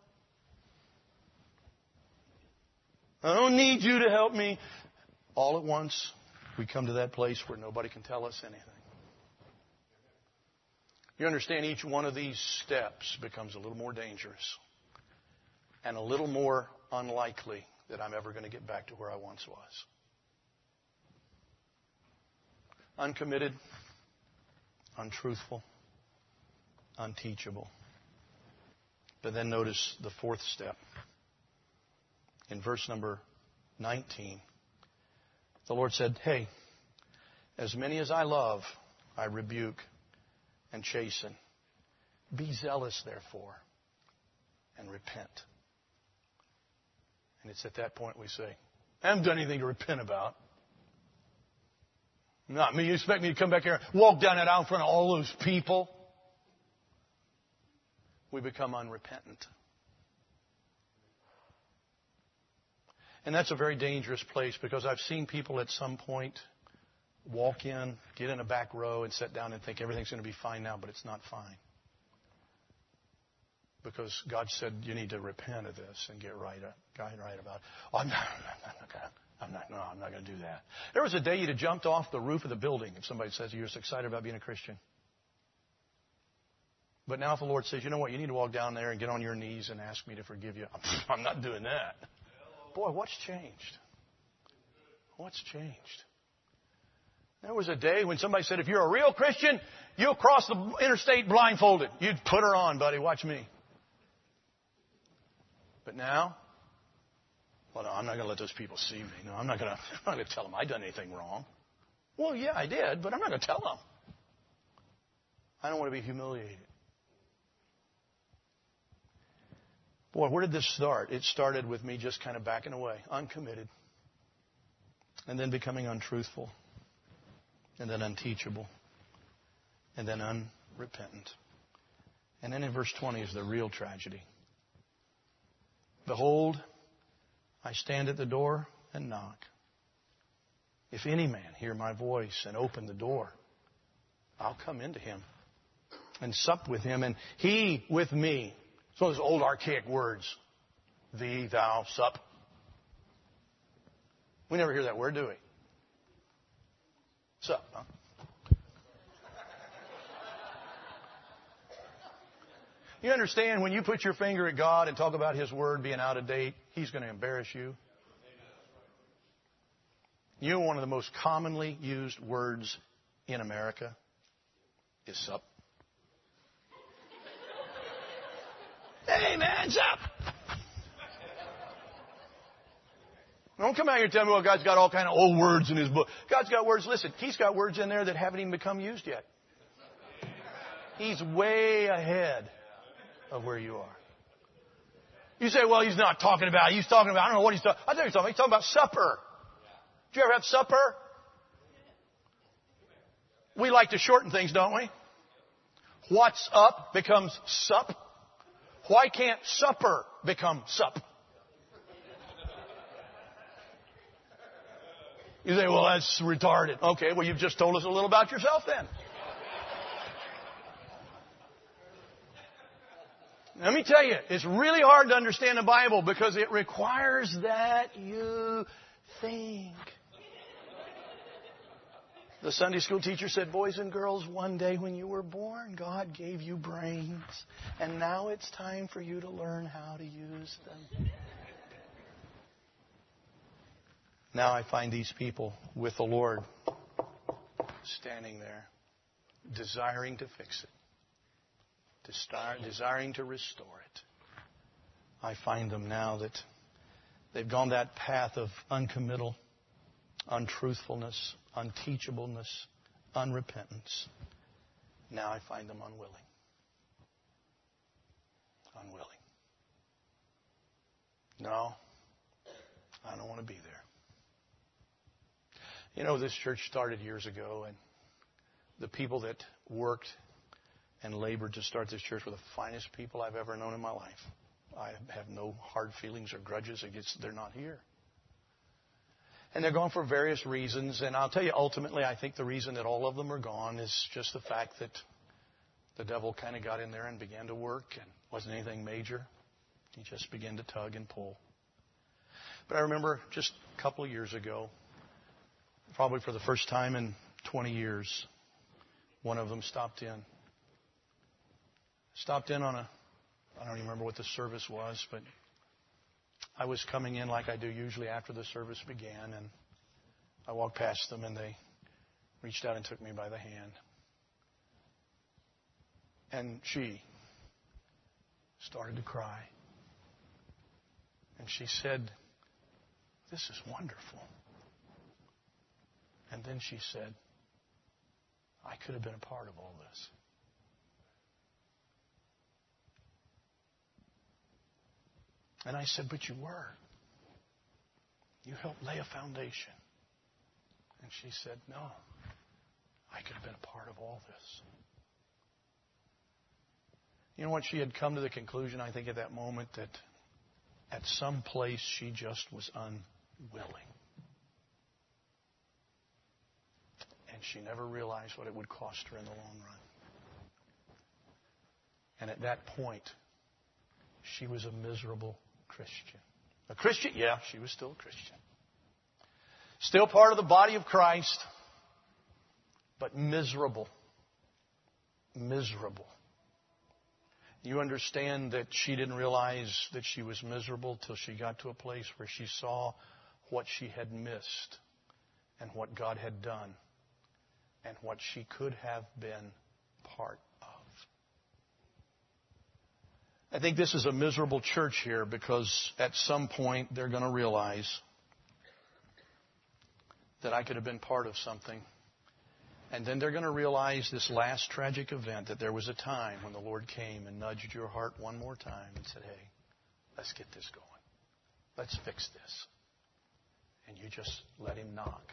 I don't need you to help me." All at once, we come to that place where nobody can tell us anything. You understand, each one of these steps becomes a little more dangerous and a little more unlikely that I'm ever going to get back to where I once was. Uncommitted, untruthful, unteachable. But then notice the fourth step. In verse number nineteen, the Lord said, "Hey, as many as I love, I rebuke and chasten. Be zealous, therefore, and repent." And it's at that point we say, "I haven't done anything to repent about." Not me. You expect me to come back here and walk down that aisle in front of all those people? We become unrepentant. And that's a very dangerous place, because I've seen people at some point walk in, get in a back row, and sit down and think everything's going to be fine now, but it's not fine. Because God said you need to repent of this and get right, get right about it. Oh, I'm not, I'm not going to. I'm not, no, I'm not going to do that. There was a day you'd have jumped off the roof of the building if somebody says you're so excited about being a Christian. But now if the Lord says, "You know what, you need to walk down there and get on your knees and ask me to forgive you," I'm not doing that. Boy, what's changed? What's changed? There was a day when somebody said, "If you're a real Christian, you'll cross the interstate blindfolded." You'd put her on, buddy. Watch me. But now, well, no, I'm not going to let those people see me. No, I'm not going to, I'm not going to tell them I done anything wrong. Well, yeah, I did, but I'm not going to tell them. I don't want to be humiliated. Boy, where did this start? It started with me just kind of backing away, uncommitted, and then becoming untruthful, and then unteachable, and then unrepentant. And then in verse twenty is the real tragedy. "Behold, I stand at the door and knock. If any man hear my voice and open the door, I'll come into him and sup with him, and he with me." So those old archaic words. thee, thou, sup. We never hear that word, do we? Sup, huh? You understand, when you put your finger at God and talk about His Word being out of date, He's going to embarrass you. You know, one of the most commonly used words in America is sup. Hey, man, sup. Don't come out here and tell me, well, God's got all kind of old words in His book. God's got words. Listen, He's got words in there that haven't even become used yet. He's way ahead of where you are. You say, well, He's not talking about, He's talking about, I don't know what He's talking about. I tell you something, He's talking about supper. Did you ever have supper? We like to shorten things, don't we? What's up becomes sup. Why can't supper become sup? You say, well, that's retarded. Okay, well, you've just told us a little about yourself then. Let me tell you, it's really hard to understand the Bible because it requires that you think. The Sunday school teacher said, boys and girls, one day when you were born, God gave you brains. And now it's time for you to learn how to use them. Now I find these people with the Lord standing there, desiring to fix it, to start, desiring to restore it. I find them now that they've gone that path of uncommittal, untruthfulness, unteachableness, unrepentance. Now I find them unwilling. Unwilling. No, I don't want to be there. You know, this church started years ago, and the people that worked and labored to start this church were the finest people I've ever known in my life. I have no hard feelings or grudges against they're not here. And they're gone for various reasons. And I'll tell you, ultimately, I think the reason that all of them are gone is just the fact that the devil kind of got in there and began to work, and wasn't anything major. He just began to tug and pull. But I remember just a couple of years ago, probably for the first time in twenty years, one of them stopped in. Stopped in on a, I don't even remember what the service was, but I was coming in like I do usually after the service began, and I walked past them, and they reached out and took me by the hand. And she started to cry. And she said, "This is wonderful." And then she said, "I could have been a part of all this." And I said, "But you were. You helped lay a foundation." And she said, "No, I could have been a part of all this." You know what? She had come to the conclusion, I think, at that moment, that at some place she just was unwilling. And she never realized what it would cost her in the long run. And at that point, she was a miserable Christian. A Christian? Yeah, she was still a Christian. Still part of the body of Christ, but miserable. Miserable. You understand that she didn't realize that she was miserable till she got to a place where she saw what she had missed and what God had done and what she could have been part of. I think this is a miserable church here because at some point they're going to realize that I could have been part of something. And then they're going to realize this last tragic event, that there was a time when the Lord came and nudged your heart one more time and said, "Hey, let's get this going. Let's fix this." And you just let Him knock.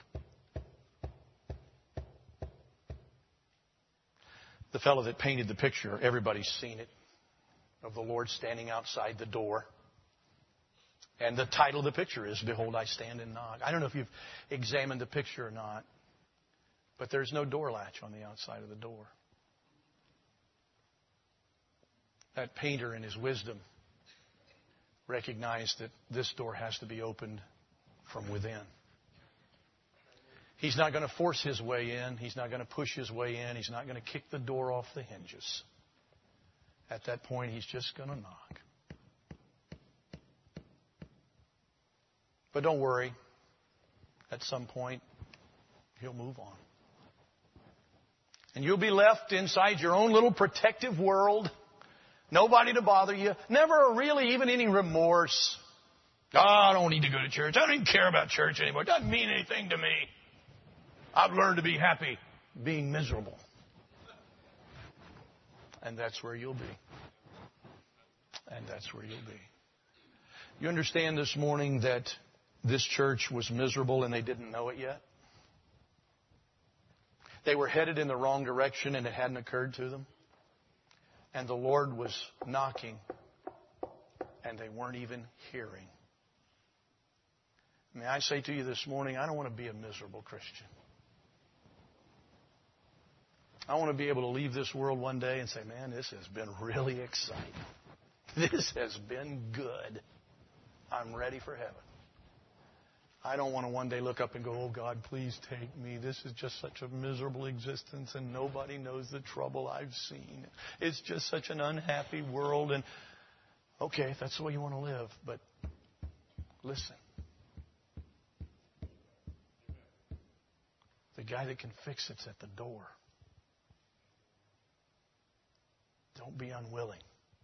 The fellow that painted the picture, everybody's seen it, of the Lord standing outside the door. And the title of the picture is, "Behold, I stand and knock." I don't know if you've examined the picture or not, but there's no door latch on the outside of the door. That painter in his wisdom recognize that this door has to be opened from within. He's not going to force his way in. He's not going to push his way in. He's not going to kick the door off the hinges. At that point, he's just going to knock. But don't worry. At some point, he'll move on. And you'll be left inside your own little protective world. Nobody to bother you. Never really even any remorse. Oh, I don't need to go to church. I don't even care about church anymore. It doesn't mean anything to me. I've learned to be happy being miserable. And that's where you'll be. And that's where you'll be. You understand this morning that this church was miserable and they didn't know it yet? They were headed in the wrong direction and it hadn't occurred to them. And the Lord was knocking and they weren't even hearing. May I say to you this morning, I don't want to be a miserable Christian. I want to be able to leave this world one day and say, man, this has been really exciting. This has been good. I'm ready for heaven. I don't want to one day look up and go, oh, God, please take me. This is just such a miserable existence and nobody knows the trouble I've seen. It's just such an unhappy world. And, okay, if that's the way you want to live, but listen. The guy that can fix it's at the door. Don't be unwilling.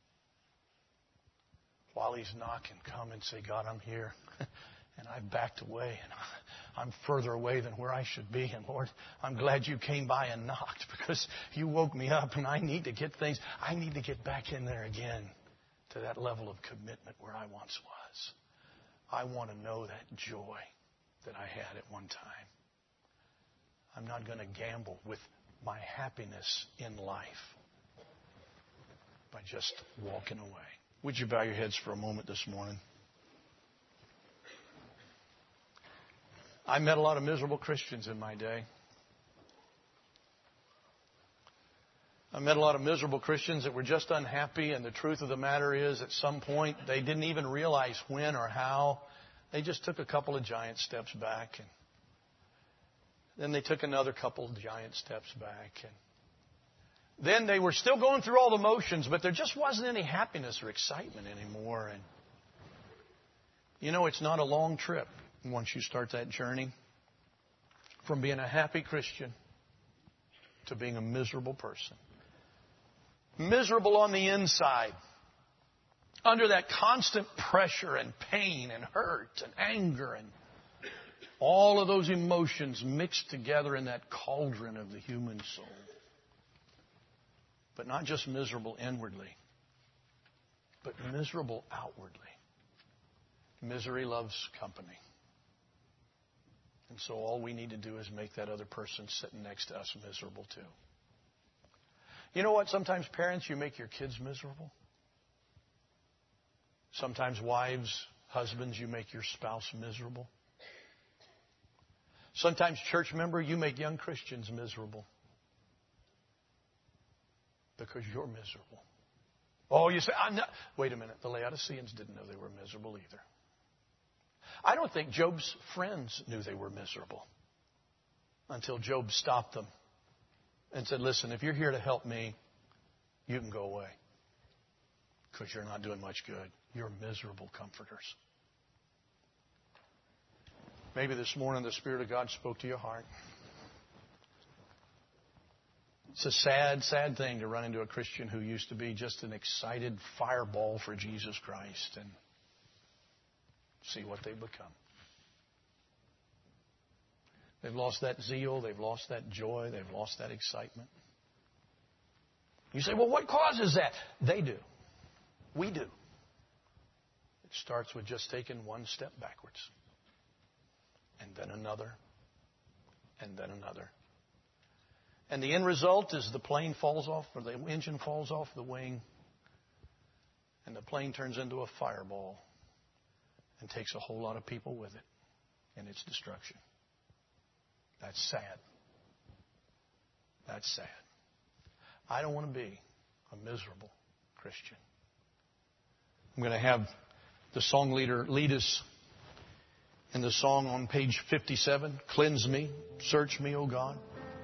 While he's knocking, come and say, God, I'm here. And I've backed away. And I'm further away than where I should be. And Lord, I'm glad you came by and knocked because you woke me up and I need to get things. I need to get back in there again to that level of commitment where I once was. I want to know that joy that I had at one time. I'm not going to gamble with my happiness in life by just walking away. Would you bow your heads for a moment this morning? I met a lot of miserable Christians in my day. I met a lot of miserable Christians that were just unhappy, and the truth of the matter is, at some point, they didn't even realize when or how. They just took a couple of giant steps back, and then they took another couple of giant steps back, and then they were still going through all the motions, but there just wasn't any happiness or excitement anymore. And you know, it's not a long trip once you start that journey from being a happy Christian to being a miserable person. Miserable on the inside, under that constant pressure and pain and hurt and anger and all of those emotions mixed together in that cauldron of the human soul. But not just miserable inwardly, but miserable outwardly. Misery loves company. And so all we need to do is make that other person sitting next to us miserable too. You know what? Sometimes parents, you make your kids miserable. Sometimes wives, husbands, you make your spouse miserable. Sometimes church member, you make young Christians miserable. Because you're miserable. Oh, you say, I'm not. Wait a minute. The Laodiceans didn't know they were miserable either. I don't think Job's friends knew they were miserable until Job stopped them and said, listen, if you're here to help me, you can go away because you're not doing much good. You're miserable comforters. Maybe this morning the Spirit of God spoke to your heart. It's a sad, sad thing to run into a Christian who used to be just an excited fireball for Jesus Christ and see what they've become. They've lost that zeal. They've lost that joy. They've lost that excitement. You say, well, what causes that? They do. We do. It starts with just taking one step backwards. And then another. And then another. And the end result is the plane falls off, or the engine falls off the wing, and the plane turns into a fireball and takes a whole lot of people with it in its destruction. That's sad. That's sad. I don't want to be a miserable Christian. I'm going to have the song leader lead us in the song on page fifty-seven, Cleanse Me, Search Me, O God.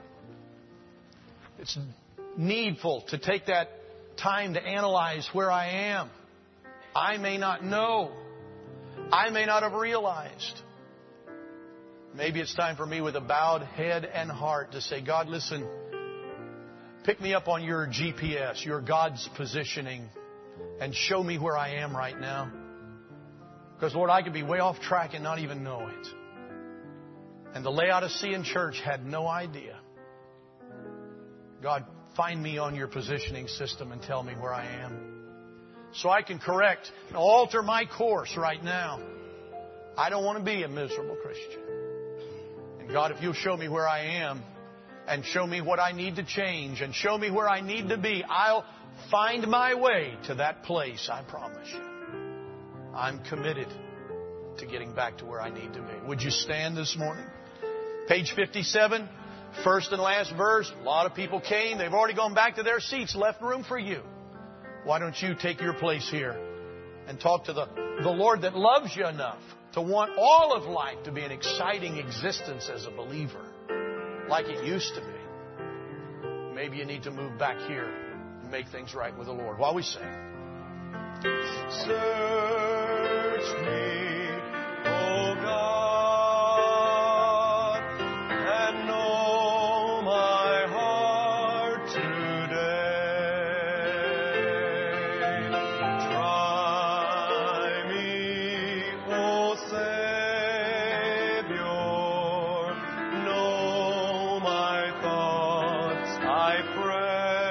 It's needful to take that time to analyze where I am. I may not know. I may not have realized. Maybe it's time for me with a bowed head and heart to say, God, listen, pick me up on your G P S, your God's positioning, and show me where I am right now. Because, Lord, I could be way off track and not even know it. And the Laodicean church had no idea. God, find me on your positioning system and tell me where I am, so I can correct and alter my course right now. I don't want to be a miserable Christian. And God, if you'll show me where I am and show me what I need to change and show me where I need to be, I'll find my way to that place, I promise you. I'm committed to getting back to where I need to be. Would you stand this morning? Page fifty-seven, first and last verse. A lot of people came. They've already gone back to their seats, left room for you. Why don't you take your place here and talk to the, the Lord that loves you enough to want all of life to be an exciting existence as a believer, like it used to be. Maybe you need to move back here and make things right with the Lord. While we sing. Search me, O God, and know my heart today. Try me, O Savior, know my thoughts, I pray.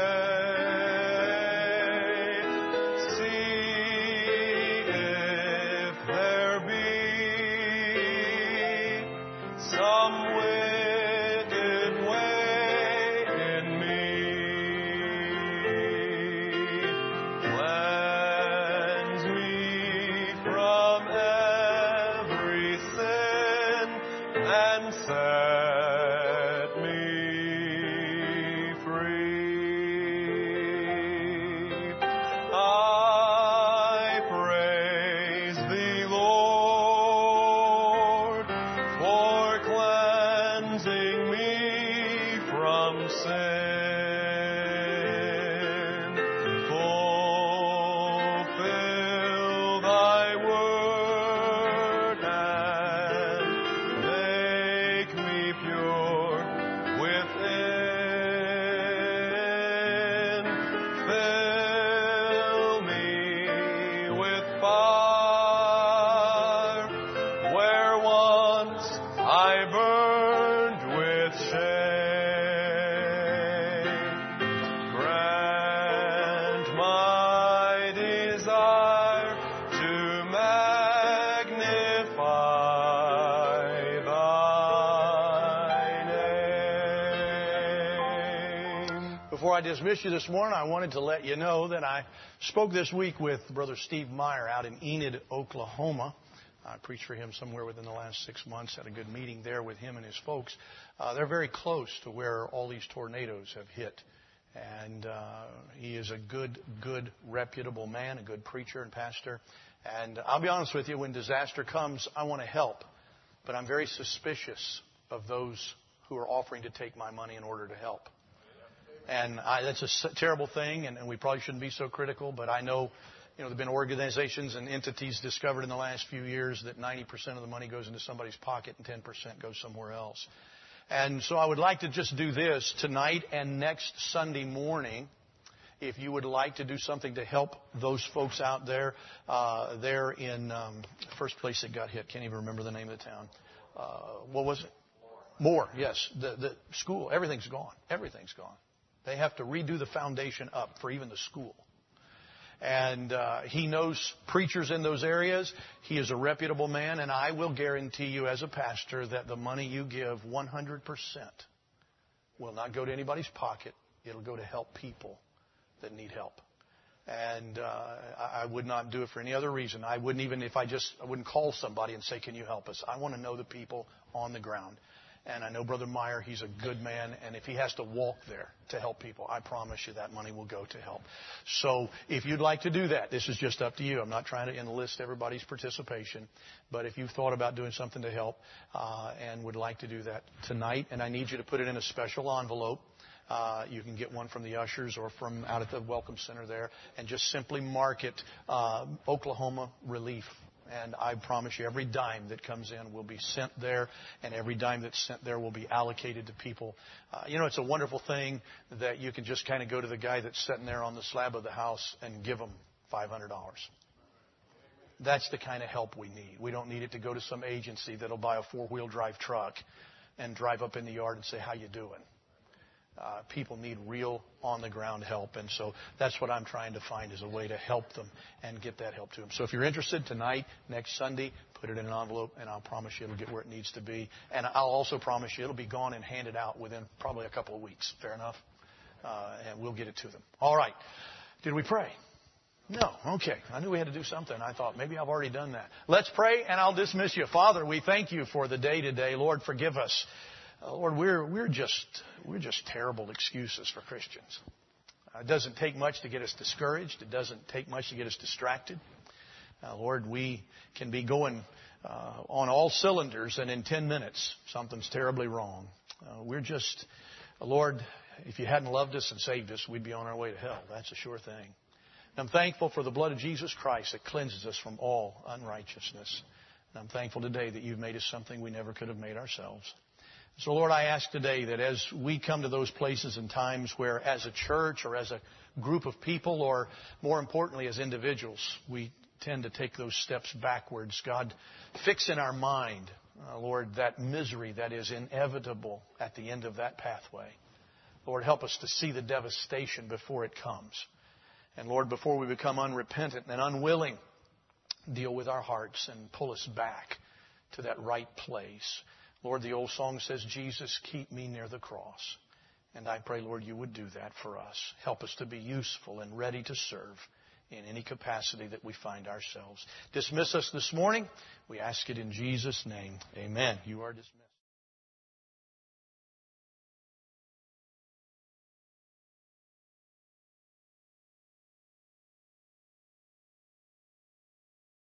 Before I dismiss you this morning, I wanted to let you know that I spoke this week with Brother Steve Meyer out in Enid, Oklahoma. I preached for him somewhere within the last six months. Had a good meeting there with him and his folks. Uh, they're very close to where all these tornadoes have hit. And uh, he is a good, good, reputable man, a good preacher and pastor. And I'll be honest with you, when disaster comes, I want to help. But I'm very suspicious of those who are offering to take my money in order to help. And I, that's a terrible thing, and, and we probably shouldn't be so critical. But I know, you know, there have been organizations and entities discovered in the last few years that ninety percent of the money goes into somebody's pocket and ten percent goes somewhere else. And so I would like to just do this tonight and next Sunday morning. If you would like to do something to help those folks out there, uh, there in um, the first place that got hit. Can't even remember the name of the town. Uh, what was it? Moore. Yes. The, the school. Everything's gone. Everything's gone. They have to redo the foundation up for even the school. And uh, he knows preachers in those areas. He is a reputable man, and I will guarantee you as a pastor that the money you give, one hundred percent, will not go to anybody's pocket. It'll go to help people that need help. And uh, I would not do it for any other reason. I wouldn't even, if I just, I wouldn't call somebody and say, can you help us? I want to know the people on the ground. And I know Brother Meyer, he's a good man, and if he has to walk there to help people, I promise you that money will go to help. So if you'd like to do that, this is just up to you. I'm not trying to enlist everybody's participation, but if you've thought about doing something to help uh, and would like to do that tonight, and I need you to put it in a special envelope. Uh, you can get one from the ushers or from out at the Welcome Center there, and just simply mark it uh, Oklahoma Relief. And I promise you, every dime that comes in will be sent there, and every dime that's sent there will be allocated to people. Uh, you know, it's a wonderful thing that you can just kind of go to the guy that's sitting there on the slab of the house and give him five hundred dollars. That's the kind of help we need. We don't need it to go to some agency that'll buy a four-wheel drive truck and drive up in the yard and say, how you doing? Uh, people need real on-the-ground help, and so that's what I'm trying to find is a way to help them and get that help to them. So if you're interested tonight, next Sunday, put it in an envelope, and I'll promise you it'll get where it needs to be. And I'll also promise you it'll be gone and handed out within probably a couple of weeks. Fair enough? Uh, and we'll get it to them. All right. Did we pray? No. Okay. I knew we had to do something. I thought maybe I've already done that. Let's pray, and I'll dismiss you. Father, we thank you for the day today. Lord, forgive us. Uh, Lord, we're we're just we're just terrible excuses for Christians. Uh, it doesn't take much to get us discouraged. It doesn't take much to get us distracted. Uh, Lord, we can be going uh, on all cylinders, and in ten minutes, something's terribly wrong. Uh, we're just, uh, Lord, if you hadn't loved us and saved us, we'd be on our way to hell. That's a sure thing. And I'm thankful for the blood of Jesus Christ that cleanses us from all unrighteousness. And I'm thankful today that you've made us something we never could have made ourselves. So, Lord, I ask today that as we come to those places and times where as a church or as a group of people or more importantly as individuals, we tend to take those steps backwards, God, fix in our mind, uh, Lord, that misery that is inevitable at the end of that pathway. Lord, help us to see the devastation before it comes. And, Lord, before we become unrepentant and unwilling, deal with our hearts and pull us back to that right place. Lord, the old song says, Jesus, keep me near the cross. And I pray, Lord, you would do that for us. Help us to be useful and ready to serve in any capacity that we find ourselves. Dismiss us this morning. We ask it in Jesus' name. Amen. You are dismissed.